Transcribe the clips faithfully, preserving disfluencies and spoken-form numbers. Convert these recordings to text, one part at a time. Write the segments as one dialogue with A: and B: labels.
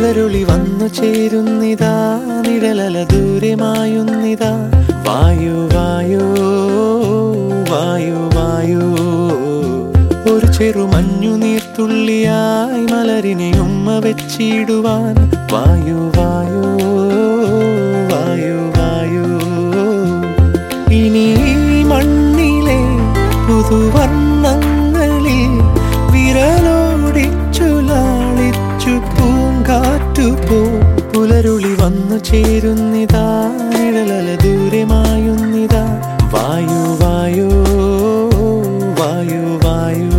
A: പുലരുളി വന്നു ചേരുന്നിതാ, നിഴലല ദൂരെ മായുന്നിതാ. വായു വായു വായു വായു, ഒരു ചെറു മഞ്ഞു നീർത്തുള്ളിയായി മലരിനെ ഉമ്മ വെച്ചിടുവാൻ. വായു വായു വായു വായു, ഇനി മണ്ണിലെ പുതുവർണ്ണങ്ങളിൽ വിരലോടിച്ചു ലാളിച്ചു പൂങ്കാറ്റുപോ. പുലരുളി വന്നു ചേരുന്നിതാ, നിഴലല ദൂരെ മായുന്നിതാ. വായു വായു വായു വായു.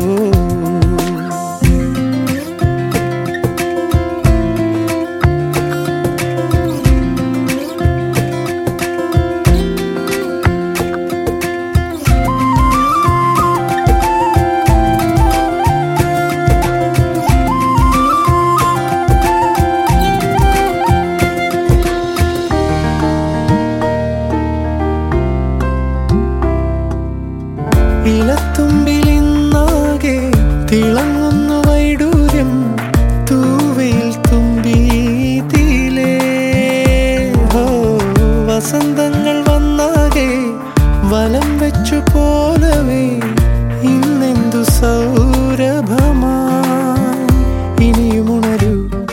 A: ഇലത്തുമ്പിലിന്നാകെ തിളങ്ങുന്നു വൈഡൂര്യം, തൂവയിൽ തുമ്പീതിലേ. ഹോ, വസന്തങ്ങൾ വന്നാകെ വലം വെച്ചു പോലവേ ഇന്നെന്തു സൗരഭമായി. ഇനിയുമുണരൂ,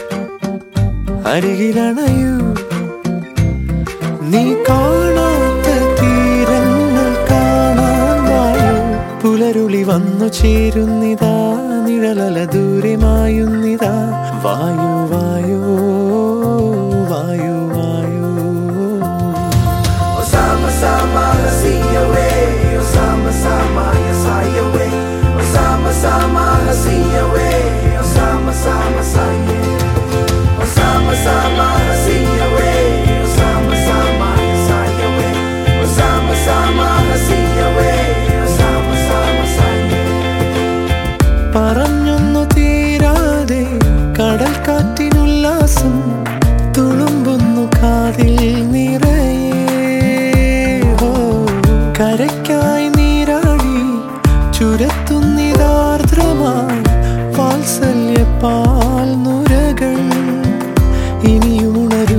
A: അരികിലണയൂ, നീ കാണാത്ത തീരങ്ങൾ കാണാൻ വായു. പുലരുളി വന്നു ചേരുന്നിതാ, നിഴലല ദൂരെ മായുന്നിതാ. വായു വായു വായു വായു.
B: Sama-sama hasiyawe, sama-sama yasayawe, sama-sama hasiyawe, sama-sama saye, sama-sama hasiyawe, sama-sama yasayawe, sama-sama hasiyawe, sama-sama saye.
A: പറഞ്ഞൊന്നു തീരാതെ കടൽ കാറ്റിനുല്ലാസം തുളുമ്പുന്നു കാതിൽ നിറയെ. ഹോ, കരയ്ക്കായി നീരാടി ചുരത്തുന്നിതാർദ്രമായി വാത്സല്യ പാൽ നുരകൾ. ഇനിയുണരൂ,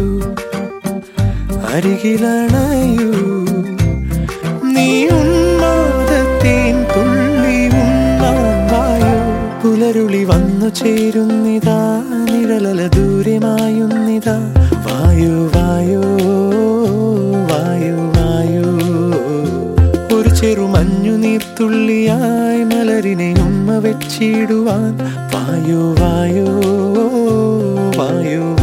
A: അരികിലണയൂ, നീ ഉന്മാദത്തേൻ തുള്ളി ഉണ്ണാൻ വായു. പുലരുളി വന്നു ചേരുന്നിതാ, നിഴലല ദൂരെ മായുന്നിതാ. വായു വായു വായു വായു, ഒരു ചെറു മഞ്ഞു നീർത്തുള്ളിയായി മലരിനെ ഉമ്മ വെച്ചിടുവാൻ. വായു വായു വായു